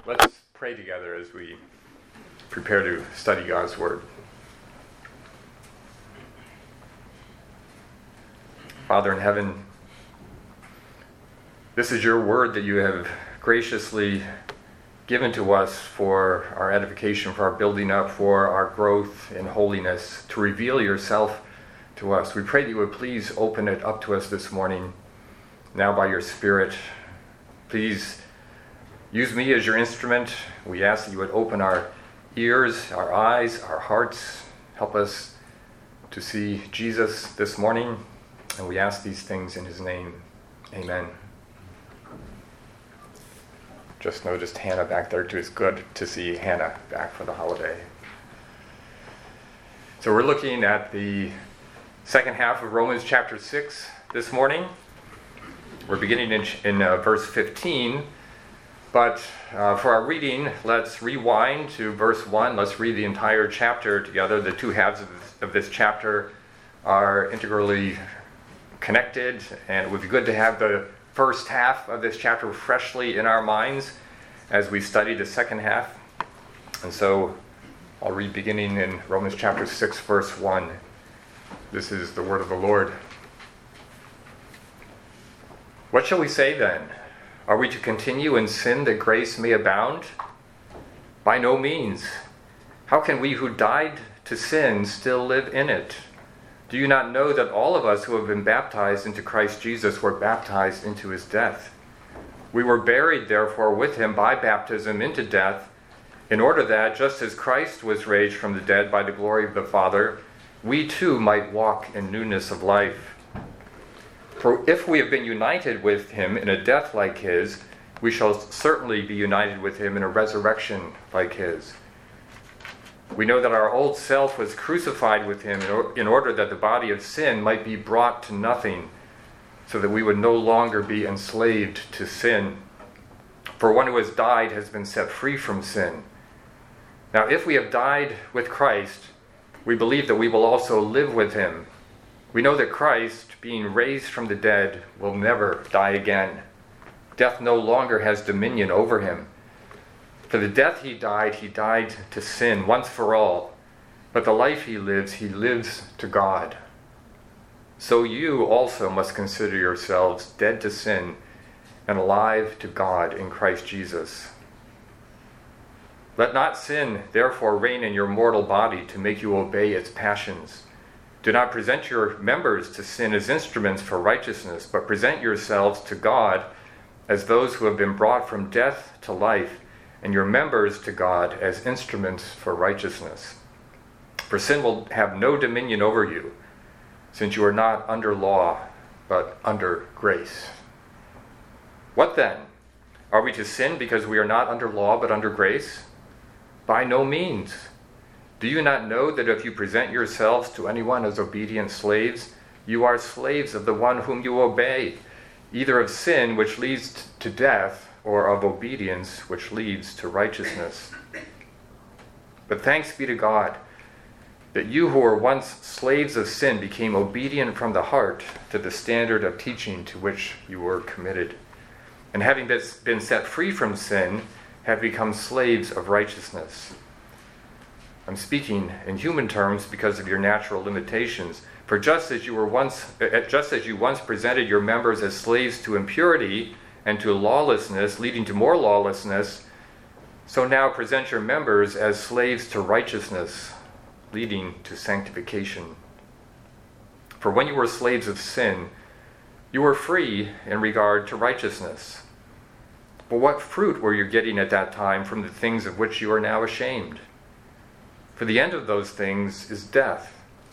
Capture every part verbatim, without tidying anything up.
Let's pray together as we prepare to study God's Word. Father in heaven, this is your Word that you have graciously given to us for our edification, for our building up, for our growth in holiness, to reveal yourself to us. We pray that you would please open it up to us this morning, now by your Spirit. Please use me as your instrument. We ask that you would open our ears, our eyes, our hearts. Help us to see Jesus this morning. And we ask these things in his name. Amen. Just noticed Hannah back there too. It's good to see Hannah back for the holiday. So we're looking at the second half of Romans chapter six this morning. We're beginning in, in uh, verse fifteen. But uh, for our reading, let's rewind to verse one. Let's read the entire chapter together. The two halves of this, of this chapter are integrally connected, and it would be good to have the first half of this chapter freshly in our minds as we study the second half. And so I'll read beginning in Romans chapter six, verse one. This is the word of the Lord. What shall we say then? Are we to continue in sin that grace may abound? By no means. How can we who died to sin still live in it? Do you not know that all of us who have been baptized into Christ Jesus were baptized into his death? We were buried, therefore, with him by baptism into death, in order that, just as Christ was raised from the dead by the glory of the Father, we too might walk in newness of life. For if we have been united with him in a death like his, we shall certainly be united with him in a resurrection like his. We know that our old self was crucified with him in order that the body of sin might be brought to nothing, so that we would no longer be enslaved to sin. For one who has died has been set free from sin. Now if we have died with Christ, we believe that we will also live with him. We know that Christ, being raised from the dead, will never die again. Death no longer has dominion over him. For the death he died, he died to sin once for all. But the life he lives, he lives to God. So you also must consider yourselves dead to sin and alive to God in Christ Jesus. Let not sin, therefore, reign in your mortal body to make you obey its passions. Do not present your members to sin as instruments for righteousness, but present yourselves to God as those who have been brought from death to life, and your members to God as instruments for righteousness. For sin will have no dominion over you, since you are not under law, but under grace. What then? Are we to sin because we are not under law, but under grace? By no means. Do you not know that if you present yourselves to anyone as obedient slaves, you are slaves of the one whom you obey, either of sin, which leads to death, or of obedience, which leads to righteousness? But thanks be to God, that you who were once slaves of sin became obedient from the heart to the standard of teaching to which you were committed, and having been set free from sin, have become slaves of righteousness. I'm speaking in human terms because of your natural limitations. For just as you were once, just as you once presented your members as slaves to impurity and to lawlessness, leading to more lawlessness, so now present your members as slaves to righteousness, leading to sanctification. For when you were slaves of sin, you were free in regard to righteousness. But what fruit were you getting at that time from the things of which you are now ashamed? For the end of those things is death.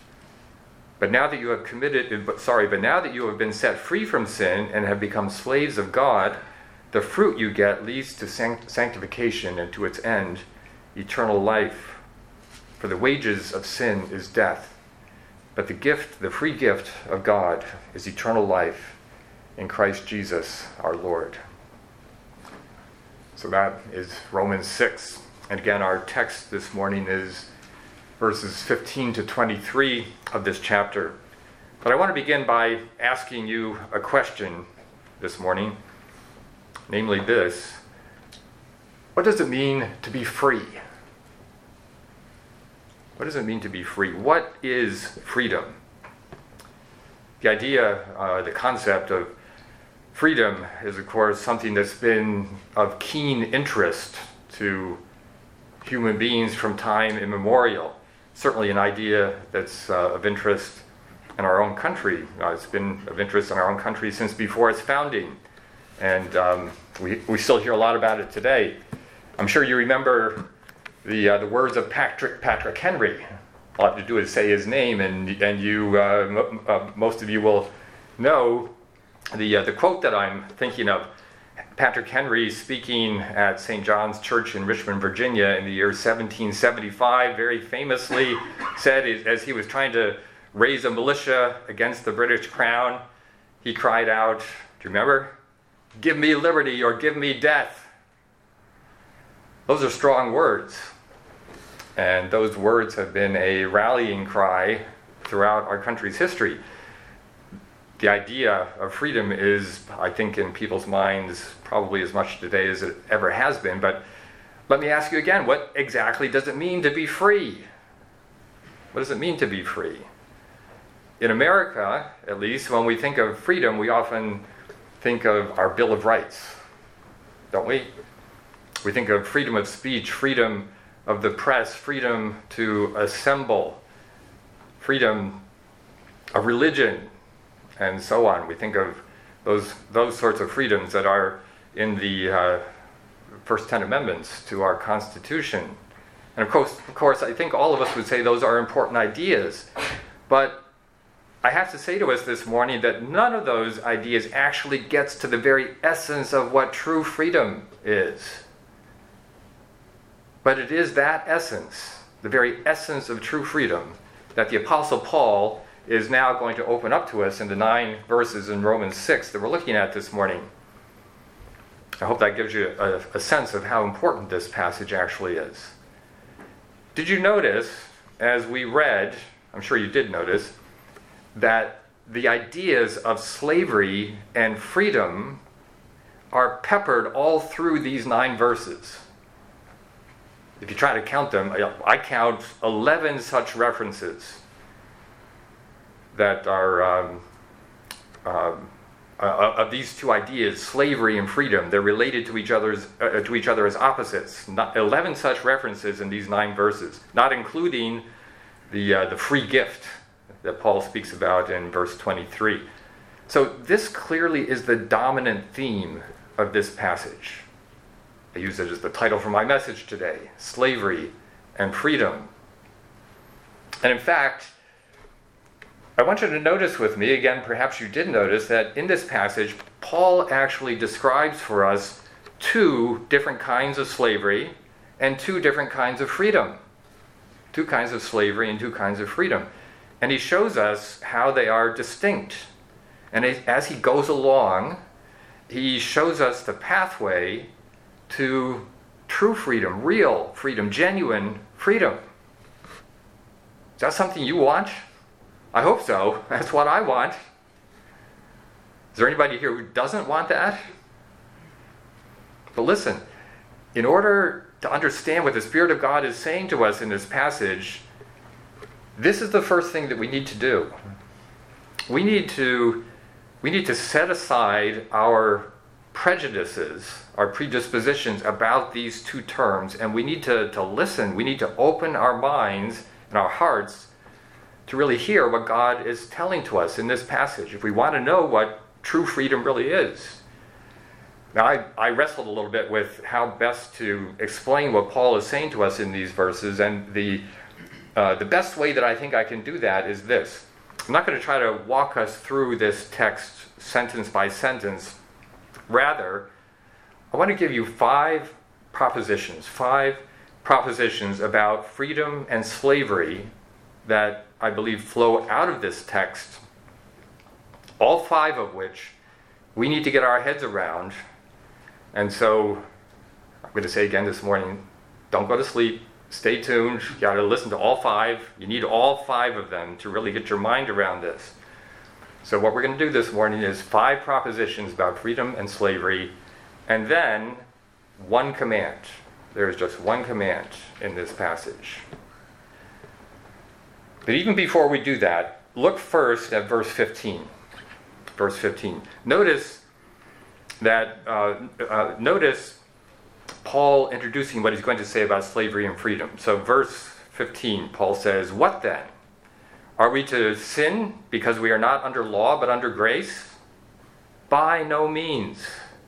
But now that you have committed, sorry, but now that you have been set free from sin and have become slaves of God, the fruit you get leads to sanct- sanctification and to its end, eternal life. For the wages of sin is death, but the gift, the free gift of God is eternal life in Christ Jesus our Lord. So that is Romans six. And again, our text this morning is verses fifteen to twenty-three of this chapter. But I want to begin by asking you a question this morning, namely this: What does it mean to be free? What does it mean to be free? What is freedom? The idea, uh, the concept of freedom is, of course, something that's been of keen interest to human beings from time immemorial. Certainly an idea that's uh, of interest in our own country. Uh, it's been of interest in our own country since before its founding. And um, we, we still hear a lot about it today. I'm sure you remember the uh, the words of Patrick Patrick Henry. All I have to do is say his name, and and you uh, m- uh, most of you will know the uh, the quote that I'm thinking of. Patrick Henry, speaking at Saint John's Church in Richmond, Virginia, in the year seventeen seventy-five, very famously said, as he was trying to raise a militia against the British crown, he cried out, do you remember? "Give me liberty or give me death." Those are strong words. And those words have been a rallying cry throughout our country's history. The idea of freedom is, I think, in people's minds probably as much today as it ever has been. But let me ask you again, what exactly does it mean to be free? What does it mean to be free? In America, at least, when we think of freedom, we often think of our Bill of Rights, don't we? We think of freedom of speech, freedom of the press, freedom to assemble, freedom of religion, and so on. We think of those those sorts of freedoms that are in the uh, first ten amendments to our Constitution. And of course, of course, I think all of us would say those are important ideas. But I have to say to us this morning that none of those ideas actually gets to the very essence of what true freedom is. But it is that essence, the very essence of true freedom, that the Apostle Paul is now going to open up to us in the nine verses in Romans six that we're looking at this morning. I hope that gives you a, a sense of how important this passage actually is. Did you notice, as we read, I'm sure you did notice, that the ideas of slavery and freedom are peppered all through these nine verses? If you try to count them, I count eleven such references that are um, um, uh, of these two ideas, slavery and freedom. They're related to each other's uh, to each other as opposites. Not, eleven such references in these nine verses, not including the uh, the free gift that Paul speaks about in verse twenty-three. So this clearly is the dominant theme of this passage. I use it as the title for my message today, slavery and freedom. And in fact, I want you to notice with me, again, perhaps you did notice, that in this passage, Paul actually describes for us two different kinds of slavery and two different kinds of freedom. Two kinds of slavery and two kinds of freedom. And he shows us how they are distinct. And as he goes along, he shows us the pathway to true freedom, real freedom, genuine freedom. Is that something you want? I hope so. That's what I want. Is there anybody here who doesn't want that? But listen, in order to understand what the Spirit of God is saying to us in this passage, this is the first thing that we need to do. We need to, we need to set aside our prejudices, our predispositions about these two terms, and we need to, to listen. We need to open our minds and our hearts to really hear what God is telling to us in this passage, if we want to know what true freedom really is. Now, I, I wrestled a little bit with how best to explain what Paul is saying to us in these verses, and the uh, the best way that I think I can do that is this. I'm not going to try to walk us through this text sentence by sentence. Rather, I want to give you five propositions, five propositions about freedom and slavery that I believe flow out of this text, all five of which we need to get our heads around. And so I'm going to say again this morning, don't go to sleep, stay tuned, you got to listen to all five. You need all five of them to really get your mind around this. So what we're going to do this morning is five propositions about freedom and slavery, and then one command. There is just one command in this passage. But even before we do that, look first at verse fifteen. Verse fifteen. Notice that, uh, uh, notice Paul introducing what he's going to say about slavery and freedom. So verse fifteen, Paul says, "What then? Are we to sin because we are not under law but under grace? By no means."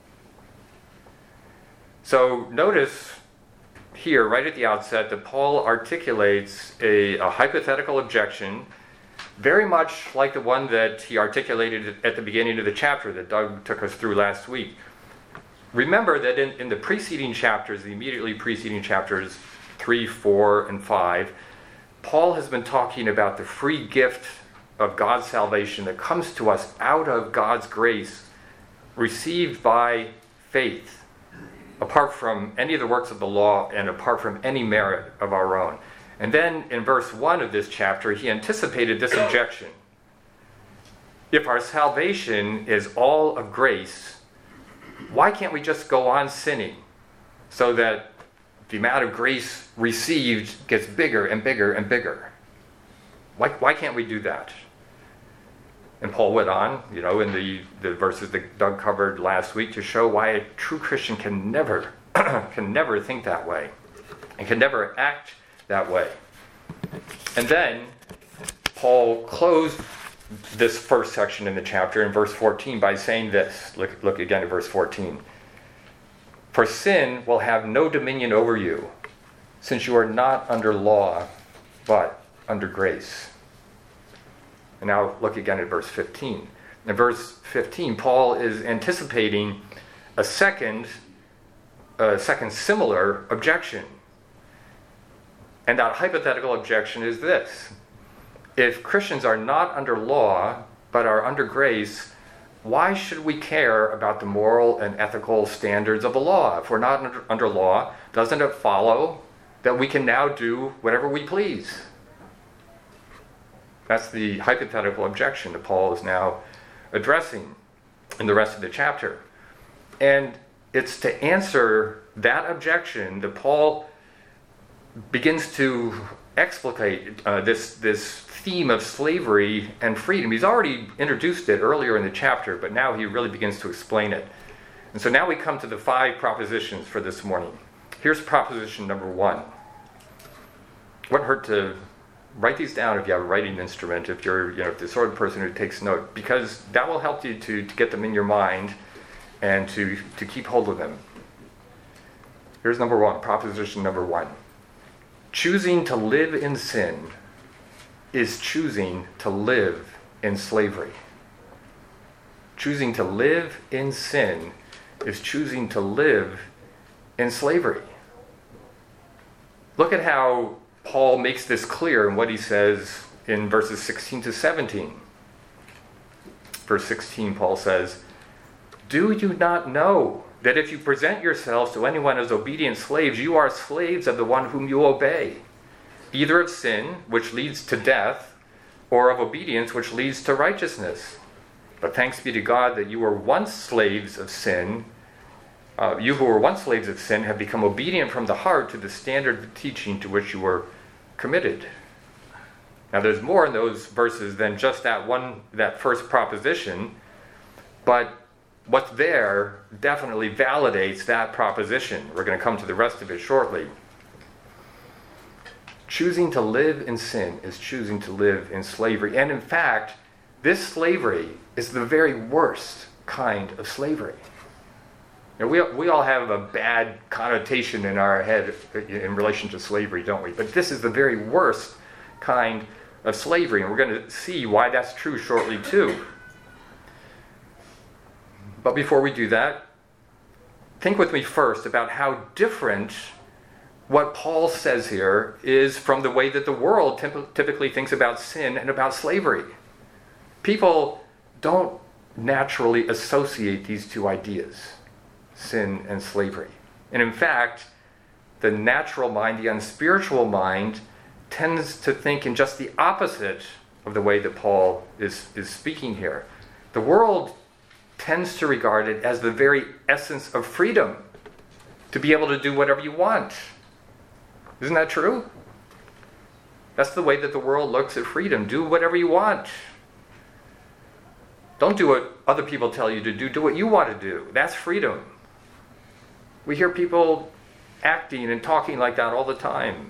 So notice here, right at the outset, that Paul articulates a, a hypothetical objection, very much like the one that he articulated at the beginning of the chapter that Doug took us through last week. Remember that in, in the preceding chapters, the immediately preceding chapters three, four, and five, Paul has been talking about the free gift of God's salvation that comes to us out of God's grace, received by faith, apart from any of the works of the law and apart from any merit of our own. And then in verse one of this chapter, he anticipated this objection. If our salvation is all of grace, why can't we just go on sinning so that the amount of grace received gets bigger and bigger and bigger? Why, why can't we do that? And Paul went on, you know, in the, the verses that Doug covered last week to show why a true Christian can never, can never think that way and can never act that way. And then Paul closed this first section in the chapter in verse fourteen by saying this. Look, look again at verse fourteen. "For sin will have no dominion over you, since you are not under law, but under grace." And now look again at verse fifteen. In verse fifteen, Paul is anticipating a second, a second similar objection. And that hypothetical objection is this: if Christians are not under law, but are under grace, why should we care about the moral and ethical standards of the law? If we're not under, under law, doesn't it follow that we can now do whatever we please? That's the hypothetical objection that Paul is now addressing in the rest of the chapter. And it's to answer that objection that Paul begins to explicate uh, this, this theme of slavery and freedom. He's already introduced it earlier in the chapter, but now he really begins to explain it. And so now we come to the five propositions for this morning. Here's proposition number one. Wouldn't hurt to write these down if you have a writing instrument, if you're you know the sort of person who takes note, because that will help you to, to get them in your mind and to, to keep hold of them. Here's number one, proposition number one. Choosing to live in sin is choosing to live in slavery. Choosing to live in sin is choosing to live in slavery. Look at how Paul makes this clear in what he says in verses sixteen to seventeen. Verse sixteen, Paul says, "Do you not know that if you present yourselves to anyone as obedient slaves, you are slaves of the one whom you obey, either of sin, which leads to death, or of obedience, which leads to righteousness? But thanks be to God that you were once slaves of sin. Uh, you who were once slaves of sin have become obedient from the heart to the standard of teaching to which you were committed." Now there's more in those verses than just that one, that first proposition, but what's there definitely validates that proposition. We're going to come to the rest of it shortly. Choosing to live in sin is choosing to live in slavery. And in fact, this slavery is the very worst kind of slavery. You know, we, we all have a bad connotation in our head in relation to slavery, don't we? But this is the very worst kind of slavery, and we're going to see why that's true shortly too. But before we do that, think with me first about how different what Paul says here is from the way that the world typically thinks about sin and about slavery. People don't naturally associate these two ideas, sin and slavery. And in fact, the natural mind, the unspiritual mind, tends to think in just the opposite of the way that Paul is, is speaking here. The world tends to regard it as the very essence of freedom, to be able to do whatever you want. Isn't that true? That's the way that the world looks at freedom. Do whatever you want. Don't do what other people tell you to do. Do what you want to do. That's freedom. We hear people acting and talking like that all the time.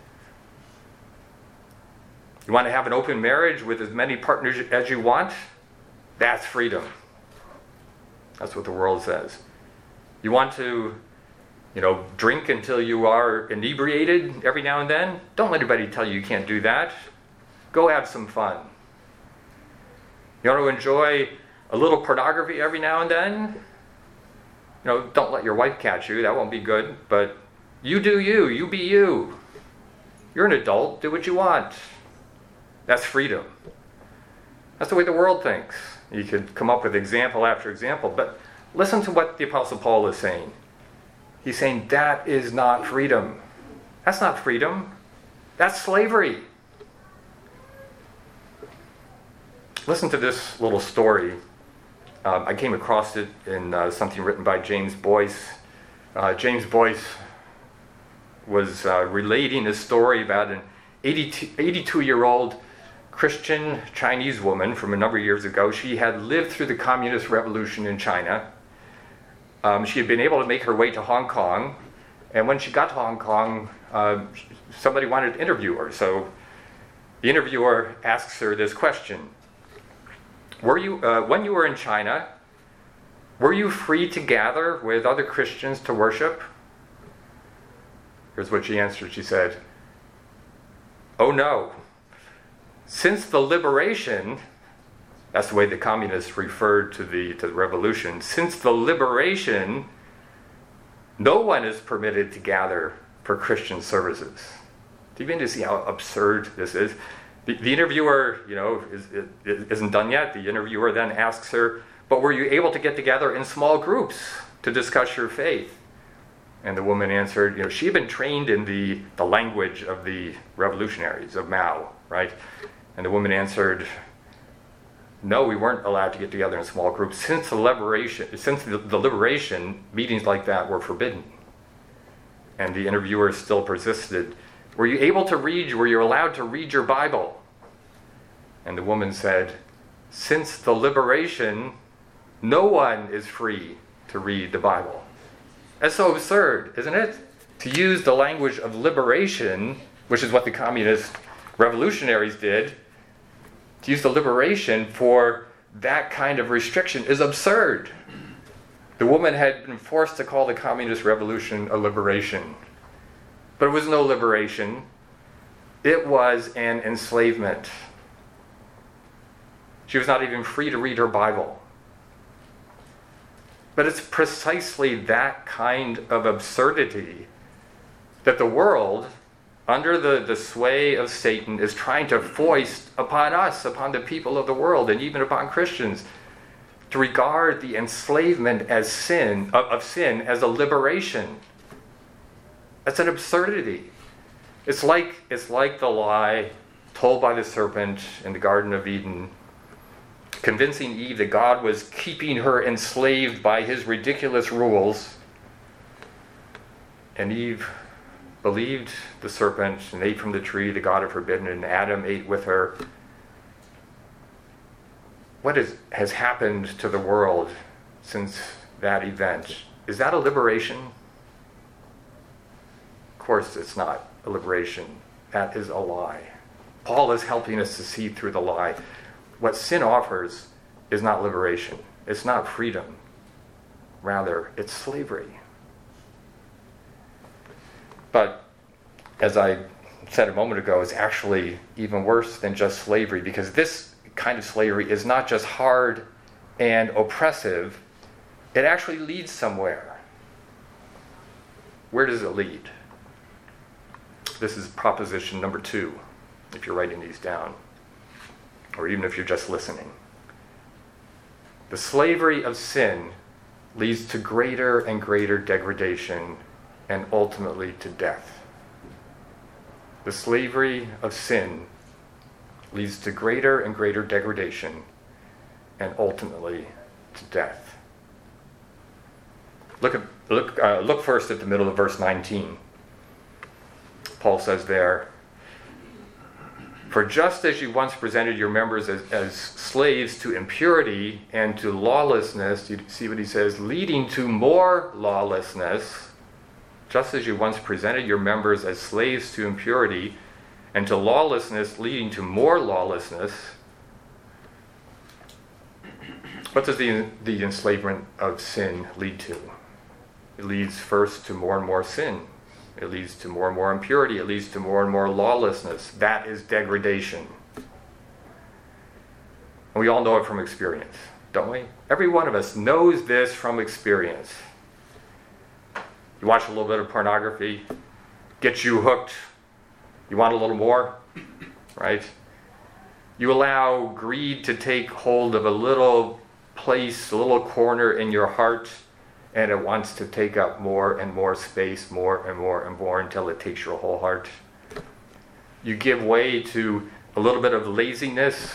You want to have an open marriage with as many partners as you want? That's freedom. That's what the world says. You want to, you know, drink until you are inebriated every now and then? Don't let anybody tell you you can't do that. Go have some fun. You want to enjoy a little pornography every now and then? You know, don't let your wife catch you. That won't be good. But you do you. You be you. You're an adult. Do what you want. That's freedom. That's the way the world thinks. You could come up with example after example, but listen to what the Apostle Paul is saying. He's saying that is not freedom. That's not freedom. That's slavery. Listen to this little story. Um, I came across it in uh, something written by James Boyce. Uh, James Boyce was uh, relating a story about an eighty-two-year-old Christian Chinese woman from a number of years ago. She had lived through the Communist Revolution in China. Um, she had been able to make her way to Hong Kong, and when she got to Hong Kong, uh, somebody wanted to interview her. So the interviewer asks her this question: Were you, uh, when you were in China, were you free to gather with other Christians to worship? Here's what she answered. She said, "Oh no. Since the liberation," that's the way the communists referred to the, to the revolution, "since the liberation, no one is permitted to gather for Christian services." Do you begin to see how absurd this is? The, the interviewer, you know, is, is, isn't done yet. The interviewer then asks her, "But were you able to get together in small groups to discuss your faith?" And the woman answered, you know, she had been trained in the, the language of the revolutionaries, of Mao, right? And the woman answered, "No, we weren't allowed to get together in small groups. Since the liberation, since the, the liberation, meetings like that were forbidden." And the interviewer still persisted, "Were you able to read, were you allowed to read your Bible?" And the woman said, "Since the liberation, no one is free to read the Bible." That's so absurd, isn't it? To use the language of liberation, which is what the communist revolutionaries did, to use the liberation for that kind of restriction is absurd. The woman had been forced to call the communist revolution a liberation. But it was no liberation. It was an enslavement. She was not even free to read her Bible. But it's precisely that kind of absurdity that the world, under the, the sway of Satan, is trying to foist upon us, upon the people of the world, and even upon Christians, to regard the enslavement as sin, of, of sin as a liberation. That's an absurdity. It's like, it's like the lie told by the serpent in the Garden of Eden, convincing Eve that God was keeping her enslaved by his ridiculous rules. And Eve believed the serpent and ate from the tree that God had forbidden, and Adam ate with her. What is, has happened to the world since that event? Is that a liberation? Of course it's not a liberation. That is a lie. Paul is helping us to see through the lie. What sin offers is not liberation. It's not freedom. Rather, it's slavery. But, as I said a moment ago, it's actually even worse than just slavery, because this kind of slavery is not just hard and oppressive, it actually leads somewhere. Where does it lead? This is proposition number two, if you're writing these down, or even if you're just listening. The slavery of sin leads to greater and greater degradation and ultimately to death. The slavery of sin leads to greater and greater degradation and ultimately to death. Look at look, uh, look first at the middle of verse nineteen. Paul says there, "For just as you once presented your members as, as slaves to impurity and to lawlessness," you see what he says, "leading to more lawlessness, just as you once presented your members as slaves to impurity and to lawlessness, leading to more lawlessness." What does the, the enslavement of sin lead to? It leads first to more and more sin. It leads to more and more impurity. It leads to more and more lawlessness. That is degradation. And we all know it from experience, don't we? Every one of us knows this from experience. You watch a little bit of pornography, gets you hooked. You want a little more, right? You allow greed to take hold of a little place, a little corner in your heart, and it wants to take up more and more space, more and more and more, until it takes your whole heart. You give way to a little bit of laziness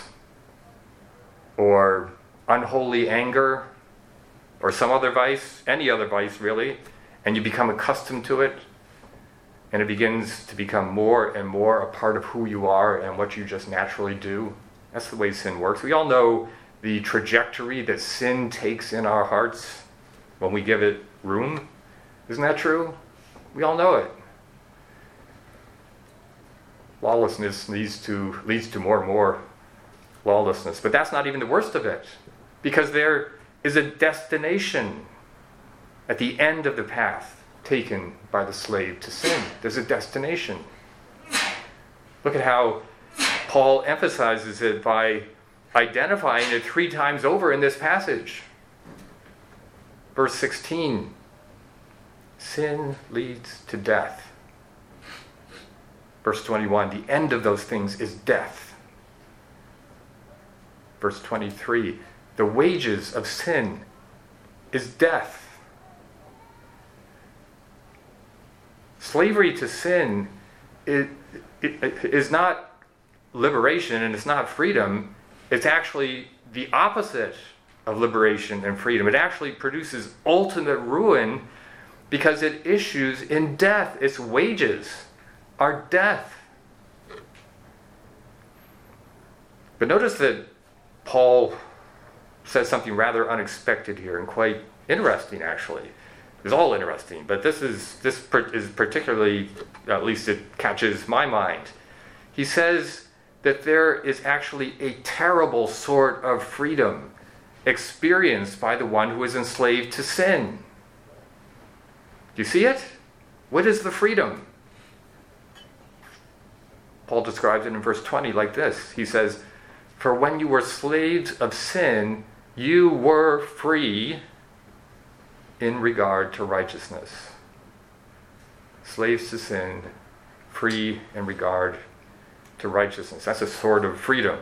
or unholy anger or some other vice, any other vice really, and you become accustomed to it, and it begins to become more and more a part of who you are and what you just naturally do. That's the way sin works. We all know the trajectory that sin takes in our hearts when we give it room. Isn't that true? We all know it. Lawlessness leads to leads to more and more lawlessness. But that's not even the worst of it, because there is a destination at the end of the path taken by the slave to sin. There's a destination. Look at how Paul emphasizes it by identifying it three times over in this passage. Verse sixteen, sin leads to death. Verse twenty-one, the end of those things is death. Verse twenty-three, the wages of sin is death. Slavery to sin is, is not liberation and it's not freedom. It's actually the opposite of liberation and freedom. It actually produces ultimate ruin because it issues in death. Its wages are death. But notice that Paul says something rather unexpected here and quite interesting, actually. It's all interesting, but this is this is particularly, at least it catches my mind. He says that there is actually a terrible sort of freedom experienced by the one who is enslaved to sin. Do you see it? What is the freedom? Paul describes it in verse twenty like this. He says, "For when you were slaves of sin, you were free in regard to righteousness." Slaves to sin, free in regard to righteousness. That's a sort of freedom.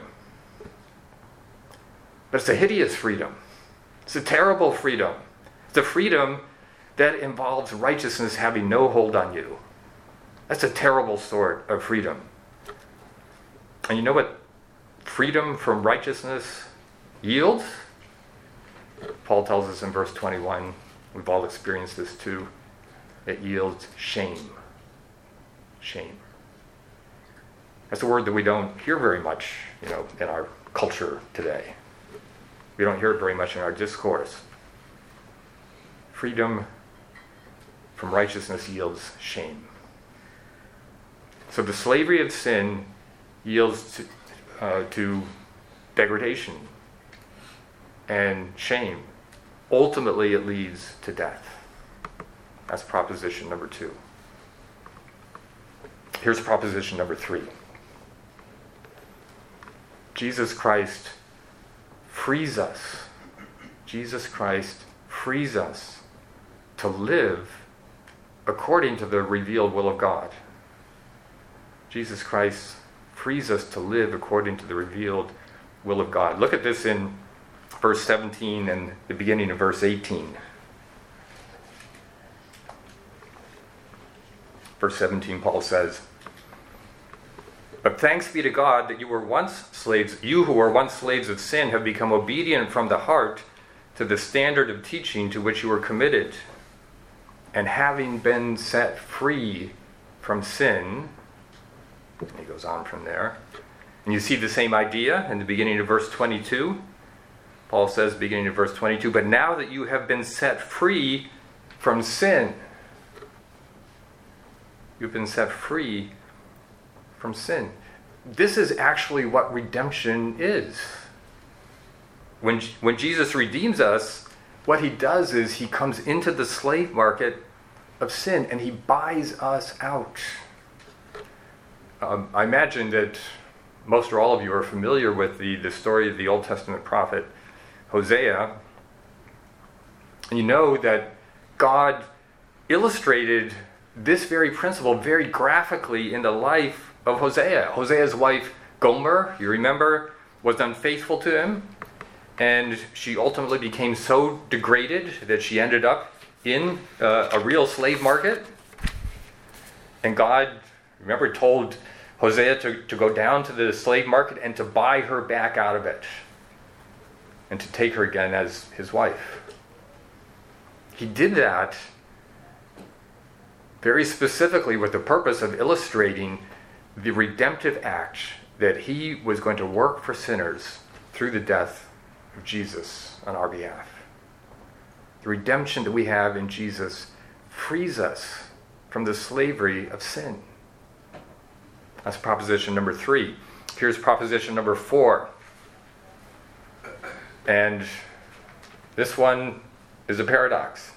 But it's a hideous freedom. It's a terrible freedom. It's a freedom that involves righteousness having no hold on you. That's a terrible sort of freedom. And you know what freedom from righteousness yields? Paul tells us in verse twenty-one, we've all experienced this too. It yields shame. Shame. That's a word that we don't hear very much, you know, in our culture today. We don't hear it very much in our discourse. Freedom from righteousness yields shame. So the slavery of sin yields to, uh, to degradation and shame. Ultimately, it leads to death. That's proposition number two. Here's proposition number three. Jesus Christ frees us. Jesus Christ frees us to live according to the revealed will of God. Jesus Christ frees us to live according to the revealed will of God. Look at this in verse seventeen and the beginning of verse eighteen. Verse seventeen, Paul says, "But thanks be to God that you were once slaves, you who were once slaves of sin have become obedient from the heart to the standard of teaching to which you were committed. And having been set free from sin, and he goes on from there. And you see the same idea in the beginning of verse twenty-two. Paul says, beginning of verse twenty-two, but now that you have been set free from sin, you've been set free from sin. This is actually what redemption is. When, when Jesus redeems us, what he does is he comes into the slave market of sin and he buys us out. Um, I imagine that most or all of you are familiar with the, the story of the Old Testament prophet Hosea. And you know that God illustrated this very principle very graphically in the life of Hosea. Hosea's wife, Gomer, you remember, was unfaithful to him. And she ultimately became so degraded that she ended up in uh, a real slave market. And God, remember, told Hosea to, to go down to the slave market and to buy her back out of it. And to take her again as his wife. He did that very specifically with the purpose of illustrating the redemptive act that he was going to work for sinners through the death of Jesus on our behalf. The redemption that we have in Jesus frees us from the slavery of sin. That's proposition number three. Here's proposition number four. And this one is a paradox.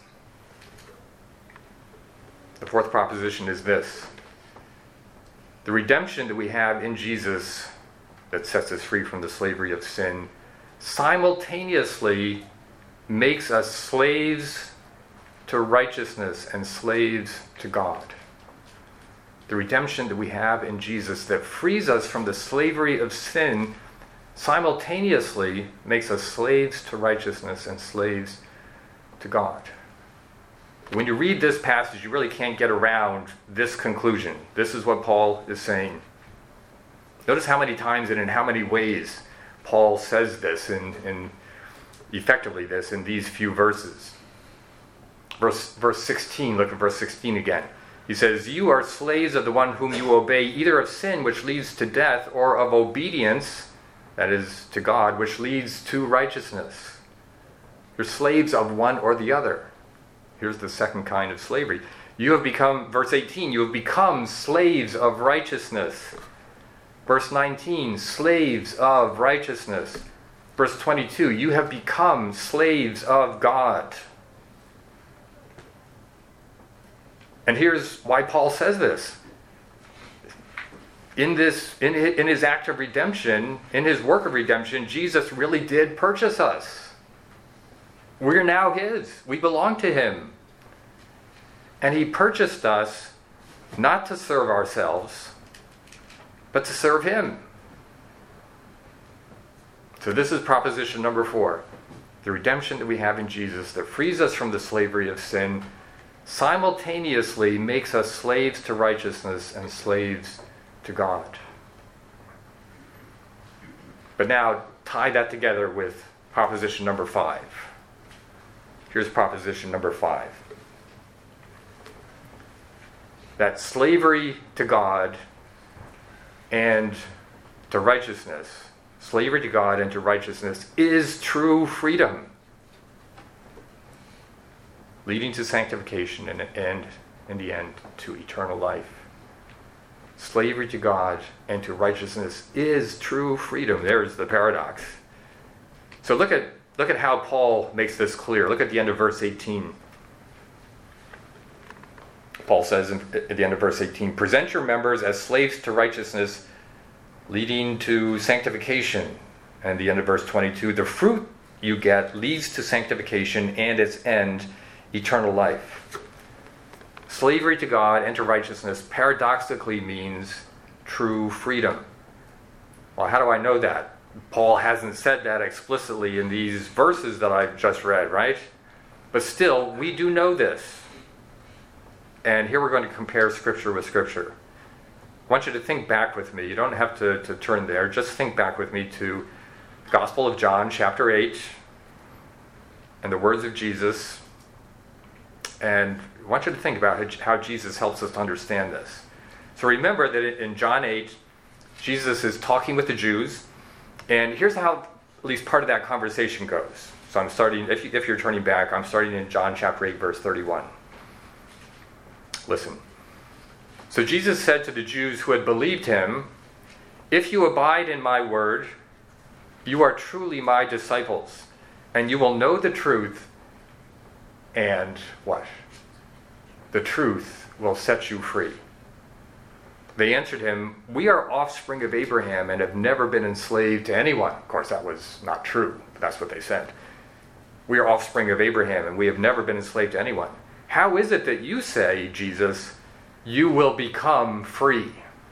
The fourth proposition is this. The redemption that we have in Jesus that sets us free from the slavery of sin simultaneously makes us slaves to righteousness and slaves to God. The redemption that we have in Jesus that frees us from the slavery of sin simultaneously makes us slaves to righteousness and slaves to God. When you read this passage, you really can't get around this conclusion. This is what Paul is saying. Notice how many times and in how many ways Paul says this, and, and effectively this, in these few verses. Verse, verse sixteen, look at verse sixteen again. He says, you are slaves of the one whom you obey, either of sin, which leads to death, or of obedience, that is, to God, which leads to righteousness. You're slaves of one or the other. Here's the second kind of slavery. You have become, verse eighteen, you have become slaves of righteousness. Verse nineteen, slaves of righteousness. Verse twenty-two, you have become slaves of God. And here's why Paul says this. In this, in his, in his act of redemption, in his work of redemption, Jesus really did purchase us. We're now his. We belong to him. And he purchased us not to serve ourselves, but to serve him. So this is proposition number four. The redemption that we have in Jesus that frees us from the slavery of sin simultaneously makes us slaves to righteousness and slaves to God. But now tie that together with proposition number five. Here's proposition number five. That slavery to God and to righteousness, slavery to God and to righteousness is true freedom, leading to sanctification and, and in the end, to eternal life. Slavery to God and to righteousness is true freedom. There's the paradox. So look at look at how Paul makes this clear. Look at the end of verse eighteen. Paul says in, at the end of verse eighteen, present your members as slaves to righteousness, leading to sanctification. And the end of verse twenty-two, the fruit you get leads to sanctification and its end, eternal life. Slavery to God and to righteousness paradoxically means true freedom. Well, how do I know that? Paul hasn't said that explicitly in these verses that I've just read, right? But still, we do know this. And here we're going to compare Scripture with Scripture. I want you to think back with me. You don't have to, to turn there. Just think back with me to the Gospel of John, chapter eight, and the words of Jesus. And I want you to think about how Jesus helps us to understand this. So remember that in John eight, Jesus is talking with the Jews, and here's how at least part of that conversation goes. So I'm starting, if, you, if you're turning back, I'm starting in John chapter eight, verse thirty-one. Listen. So Jesus said to the Jews who had believed him, "If you abide in my word, you are truly my disciples, and you will know the truth, and what? The truth will set you free." They answered him, "We are offspring of Abraham and have never been enslaved to anyone." Of course, that was not true, but that's what they said. "We are offspring of Abraham and we have never been enslaved to anyone. How is it that you say, Jesus, you will become free?"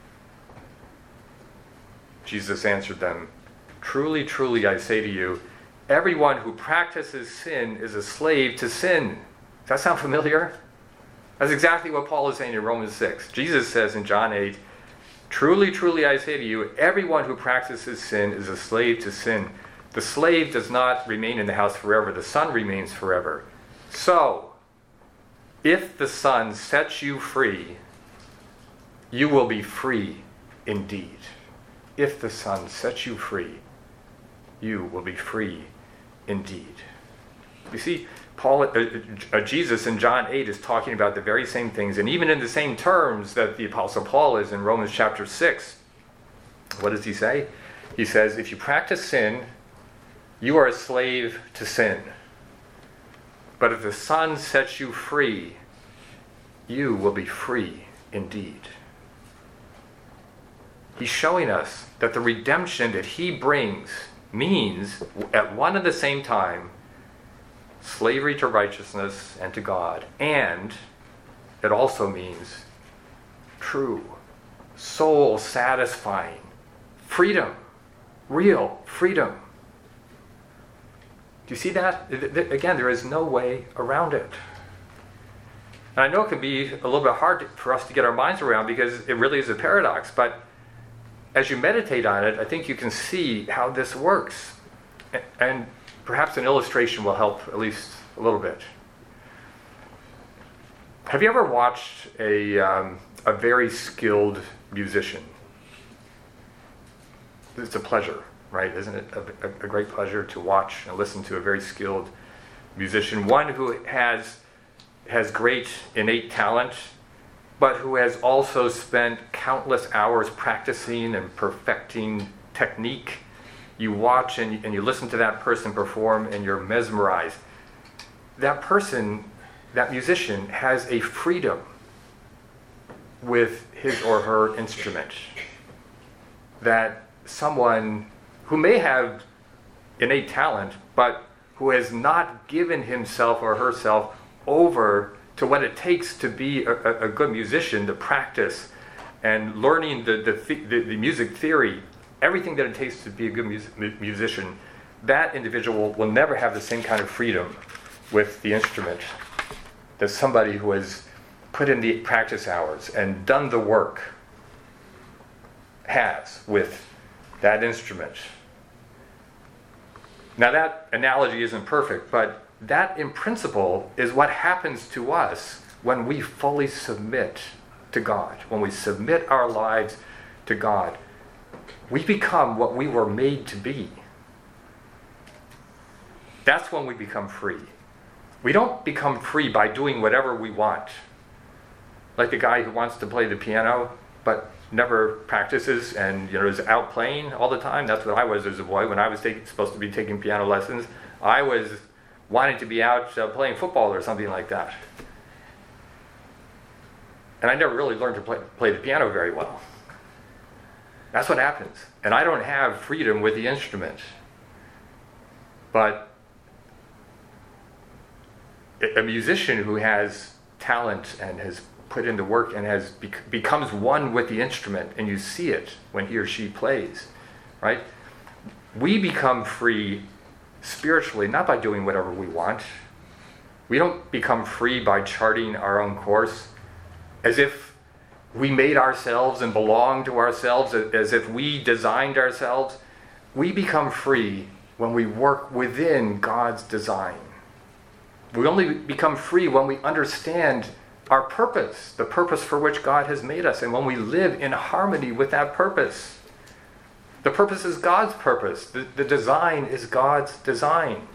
Jesus answered them, "Truly, truly, I say to you, everyone who practices sin is a slave to sin." Does that sound familiar? That's exactly what Paul is saying in Romans six. Jesus says in John eight, "Truly, truly, I say to you, everyone who practices sin is a slave to sin. The slave does not remain in the house forever. The son remains forever. So, if the Son sets you free, you will be free indeed." If the Son sets you free, you will be free indeed. You see, Paul, uh, uh, Jesus in John eight is talking about the very same things, and even in the same terms that the Apostle Paul is in Romans chapter six. What does he say? He says, if you practice sin, you are a slave to sin. But if the Son sets you free, you will be free indeed. He's showing us that the redemption that he brings means, at one and the same time, slavery to righteousness and to God, and it also means true, soul-satisfying freedom, real freedom. Do you see that? Again, there is no way around it. And I know it can be a little bit hard for us to get our minds around because it really is a paradox, but as you meditate on it, I think you can see how this works. And perhaps an illustration will help at least a little bit. Have you ever watched a, um, a very skilled musician? It's a pleasure, right? Isn't it a, a great pleasure to watch and listen to a very skilled musician? One who has, has great innate talent, but who has also spent countless hours practicing and perfecting technique. You watch and, and you listen to that person perform and you're mesmerized. That person, that musician, has a freedom with his or her instrument that someone who may have innate talent, but who has not given himself or herself over to what it takes to be a, a good musician, to practice and learning the, the, the, the music theory, everything that it takes to be a good music, musician, that individual will never have the same kind of freedom with the instrument that somebody who has put in the practice hours and done the work has with that instrument. Now that analogy isn't perfect, but that in principle is what happens to us when we fully submit to God, when we submit our lives to God. We become what we were made to be. That's when we become free. We don't become free by doing whatever we want. Like the guy who wants to play the piano, but never practices and you know is out playing all the time. That's what I was as a boy when I was take, supposed to be taking piano lessons. I was wanting to be out uh, playing football or something like that. And I never really learned to play, play the piano very well. That's what happens. And I don't have freedom with the instrument. But a musician who has talent and has put in the work and has bec- becomes one with the instrument, and you see it when he or she plays, right? We become free spiritually, not by doing whatever we want. We don't become free by charting our own course, as if we made ourselves and belong to ourselves, as if we designed ourselves. We become free when we work within God's design. We only become free when we understand our purpose, the purpose for which God has made us. And when we live in harmony with that purpose, the purpose is God's purpose. The, the design is God's design.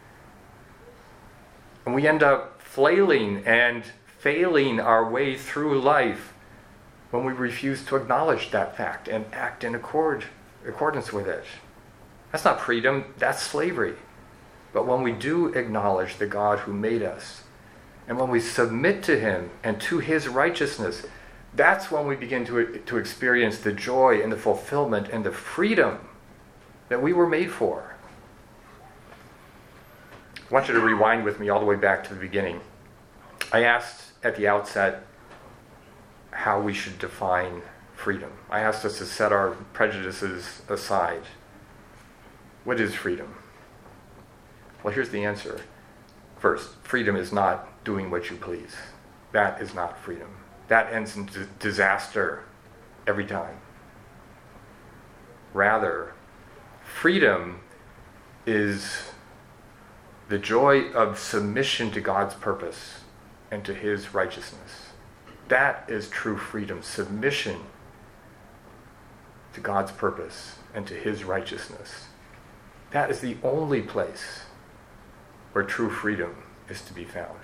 And we end up flailing and failing our way through life when we refuse to acknowledge that fact and act in accord, accordance with it. That's not freedom, that's slavery. But when we do acknowledge the God who made us, and when we submit to him and to his righteousness, that's when we begin to, to experience the joy and the fulfillment and the freedom that we were made for. I want you to rewind with me all the way back to the beginning. I asked at the outset how we should define freedom. I asked us to set our prejudices aside. What is freedom? Well, here's the answer. First, freedom is not doing what you please. That is not freedom. That ends in d- disaster every time. Rather, freedom is the joy of submission to God's purpose and to his righteousness. That is true freedom, submission to God's purpose and to his righteousness. That is the only place where true freedom is to be found.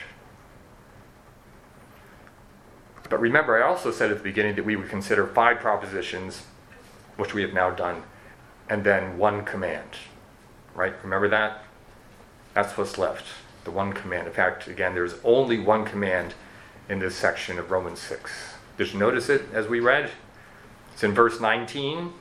But remember, I also said at the beginning that we would consider five propositions, which we have now done, and then one command. Right? Remember that? That's what's left, the one command. In fact, again, there's only one command in this section of Romans six. Did you notice it as we read? It's in verse nineteen.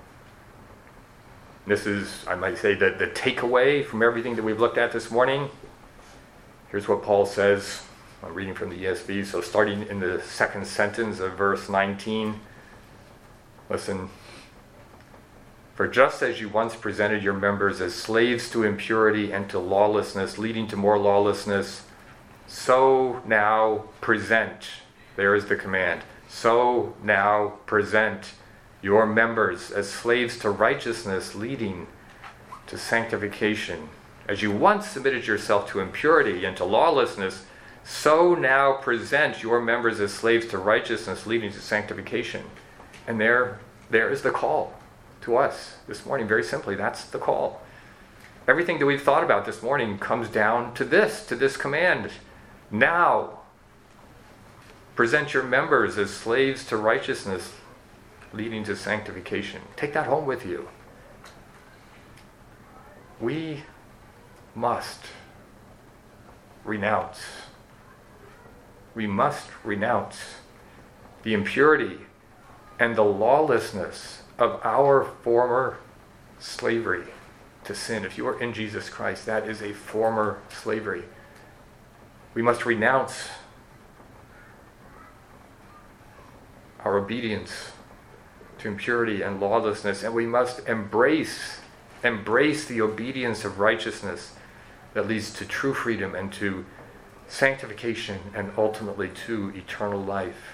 This is, I might say, the, the takeaway from everything that we've looked at this morning. Here's what Paul says. I'm reading from the E S V. So starting in the second sentence of verse nineteen, listen. For just as you once presented your members as slaves to impurity and to lawlessness, leading to more lawlessness, so now present, there is the command, so now present your members as slaves to righteousness, leading to sanctification. As you once submitted yourself to impurity and to lawlessness, so now present your members as slaves to righteousness, leading to sanctification. And there, there is the call to us this morning. Very simply, that's the call. Everything that we've thought about this morning comes down to this, to this command. Now, present your members as slaves to righteousness, leading to sanctification. Take that home with you. We must renounce. We must renounce the impurity and the lawlessness of our former slavery to sin. If you are in Jesus Christ, that is a former slavery. We must renounce our obedience to impurity and lawlessness, and we must embrace, embrace the obedience of righteousness that leads to true freedom and to sanctification and ultimately to eternal life.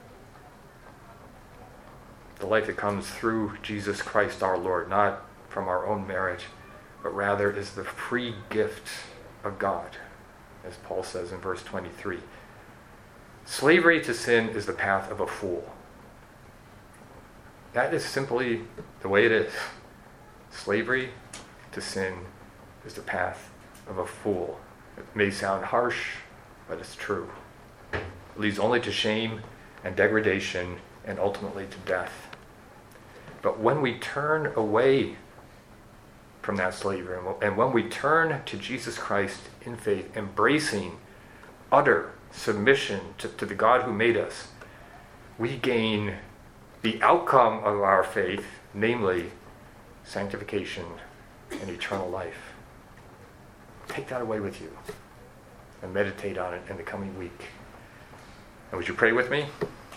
The life that comes through Jesus Christ our Lord, not from our own merit, but rather is the free gift of God, as Paul says in verse twenty-three. Slavery to sin is the path of a fool. That is simply the way it is. Slavery to sin is the path of a fool. It may sound harsh, but it's true. It leads only to shame and degradation and ultimately to death. But when we turn away from that slavery, and when we turn to Jesus Christ in faith, embracing utter submission to, to the God who made us, we gain the outcome of our faith, namely sanctification and eternal life. Take that away with you and meditate on it in the coming week. And would you pray with me?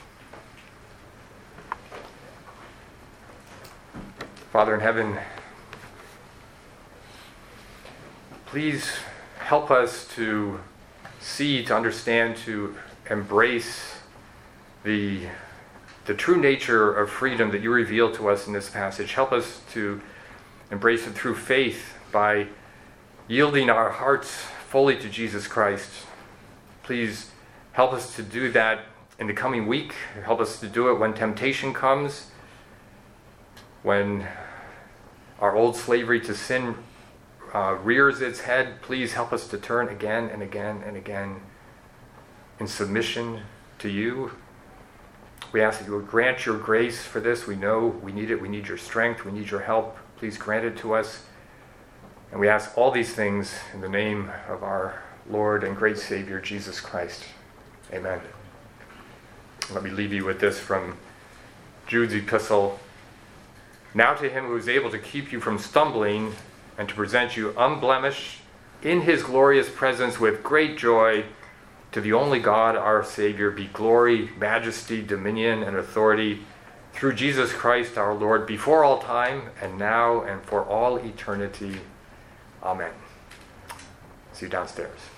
Father in heaven, please help us to see, to understand, to embrace the, the true nature of freedom that you reveal to us in this passage. Help us to embrace it through faith by yielding our hearts fully to Jesus Christ. Please Help us to do that in the coming week. Help us to do it when temptation comes, when our old slavery to sin uh, rears its head. Please help us to turn again and again and again in submission to you. We ask that you would grant your grace for this. We know we need it. We need your strength. We need your help. Please grant it to us. And we ask all these things in the name of our Lord and great Savior, Jesus Christ. Amen. Let me leave you with this from Jude's epistle. Now to him who is able to keep you from stumbling and to present you unblemished in his glorious presence with great joy, to the only God, our Savior, be glory, majesty, dominion, and authority through Jesus Christ our Lord, before all time, and now, and for all eternity. Amen. See you downstairs.